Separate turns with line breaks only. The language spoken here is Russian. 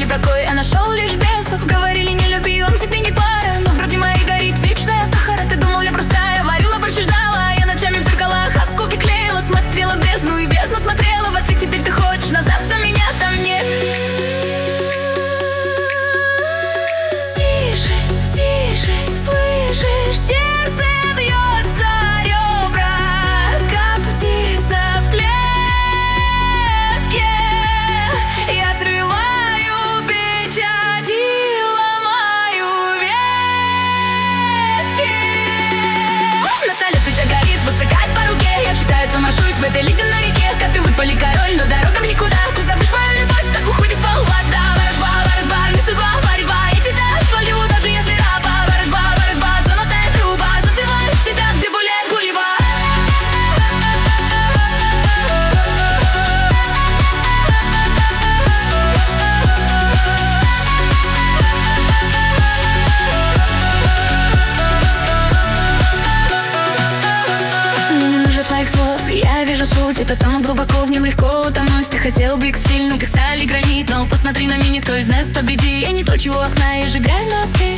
покой, а нашел лишь бесов. Говорили, не люби, он тебе не пара, но вроде моей горит вечная сахара. Ты думал, я простая, варила борщ и ждала. Я ночами в зеркалах осколки клеила, смотрела в бездну и бездну смотрела в ответ. Теперь ты хочешь назад, но меня там нет. Тише, тише, слышишь, сердце бьется ребра, как птица в клетке. Я срываю печать и ломаю ветки. На столе свеча горит, высыхает по руке. Я читаю твой маршрут в этой ледяной реке. Как ты выпали король, но дорога в никуда. Ты забудешь мою любовь, так уходит в полвода. Ворожба, ворожба, не судьба, борьба. Я тебя отвалю, даже если раба. Ворожба, ворожба, золотая труба. Застреваю в тебя, где гуляет гулева. Я вижу суть, и потом глубоко в нем легко утонуть. Ты хотел быть сильным, как сталь и гранит, но посмотри на меня, кто из нас победит. Я не то, чего окна, я сжигаю носки.